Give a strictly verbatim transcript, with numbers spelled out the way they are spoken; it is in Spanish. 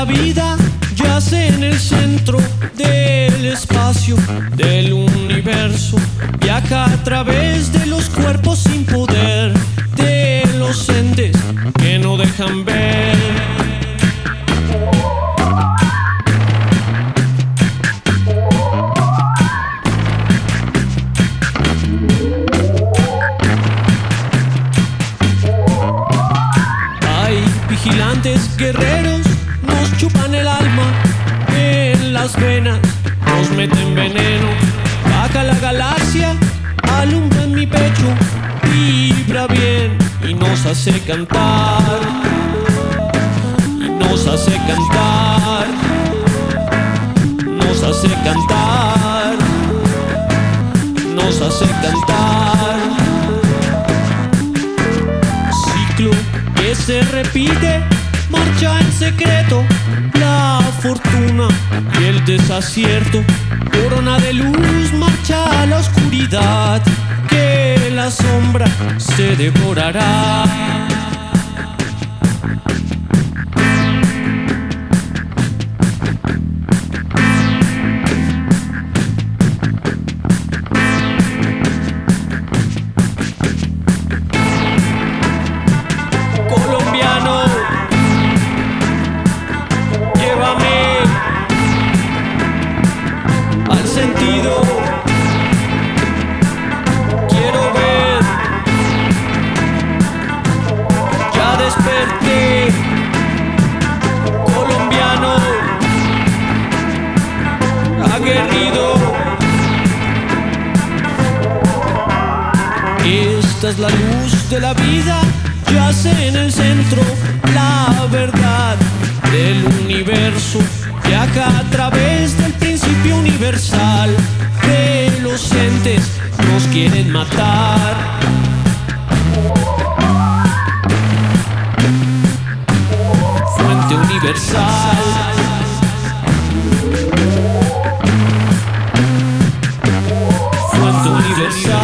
la vida yace en el centro del espacio, del universo. Viaja a través de los cuerpos sin poder, de los entes que no dejan ver. Vigilantes guerreros nos chupan el alma en las venas, nos meten veneno. Baja la galaxia, alumbra en mi pecho, vibra bien y nos hace cantar, y nos hace cantar, nos hace cantar, nos hace cantar. Ciclo que se repite, marcha en secreto, la fortuna y el desacierto. Corona de luz marcha a la oscuridad, que la sombra se devorará. Sentido, quiero ver, ya desperté, colombiano, aguerrido. Esta es la luz de la vida, yace en el centro, la verdad del universo. Viaja a través del principio universal, de los entes nos quieren matar. Fuente universal. Fuente universal.